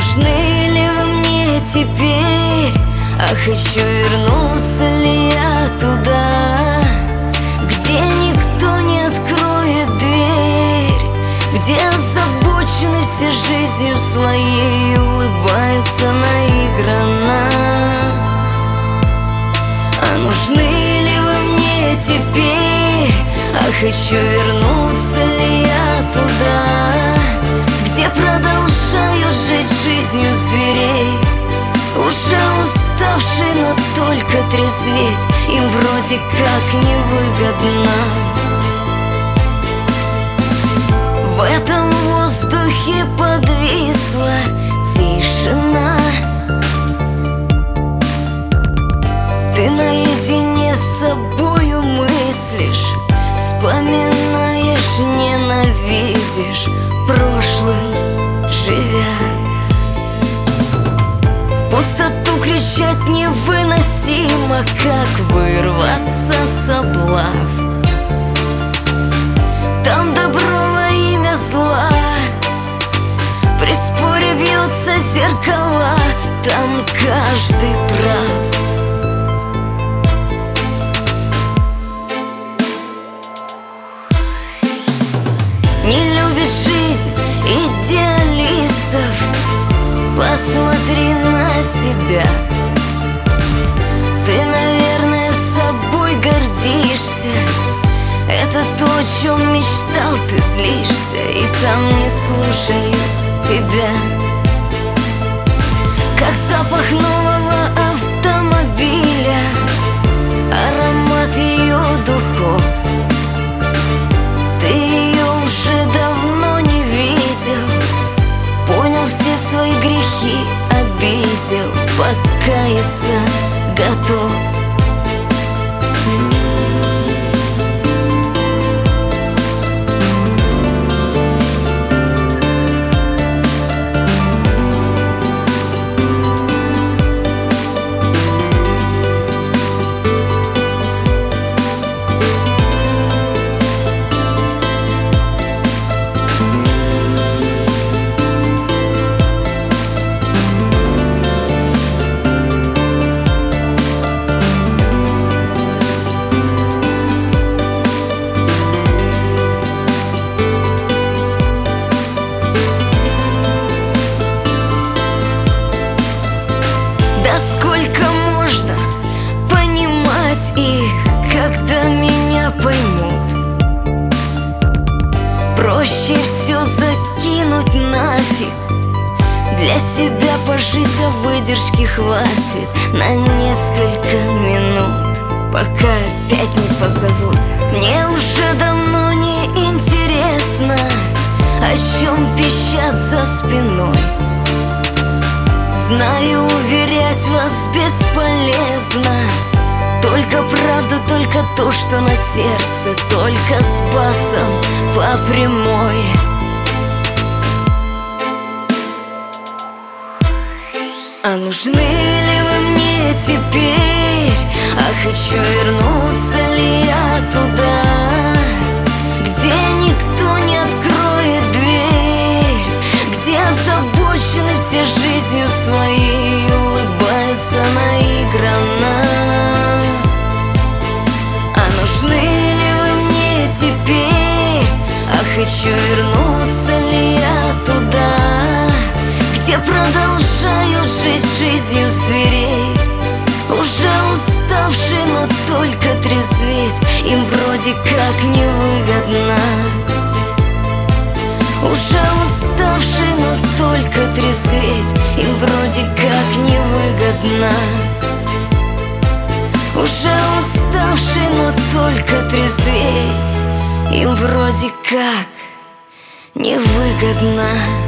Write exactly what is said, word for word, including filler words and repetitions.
нужны ли вы мне теперь? А хочу вернуться ли я туда, где никто не откроет дверь, где озабочены все жизнью своей и улыбаются наигранно. А нужны ли вы мне теперь? А хочу вернуться ли я туда, где продолжают жить жизнью зверей, уже уставшие, но только трезветь им вроде как невыгодно. В этом воздухе подвисла тишина. Ты наедине с собою мыслишь, вспоминаешь, ненавидишь, прошлым живя. В пустоту кричать невыносимо, как вырваться с облав. Там добро во имя зла, при споре бьются зеркала, там каждый прав. Не любит жизнь идеалистов, посмотри на себя. Ты, наверное, собой гордишься, это то, о чем мечтал, ты злишься, и там не слушают тебя. Как запах нового автомобиля, аромат ее духов. Ты ее уже давно не видел, понял все свои грехи, обидел, покаяться готов. Сколько можно понимать их, когда меня поймут? Проще все закинуть нафиг, для себя пожить, а выдержки хватит на несколько минут, пока опять не позовут. Мне уже давно не интересно, о чем пищат за спиной. Знаю, уверять вас бесполезно, только правду, только то, что на сердце, только с басом по прямой. А нужны ли вы мне теперь? А хочу вернуться ли я туда, где никто не откроет дверь, где озабочены все жизнью своей и улыбаются наигранно. А нужны ли вы мне теперь? А хочу вернуться ли я туда, где продолжают жить жизнью зверей, уже уставшие, но только трезветь им вроде как невыгодно. Уже уставшие, но только трезветь им вроде как невыгодно. Уже уставшие, но только трезветь им вроде как невыгодно.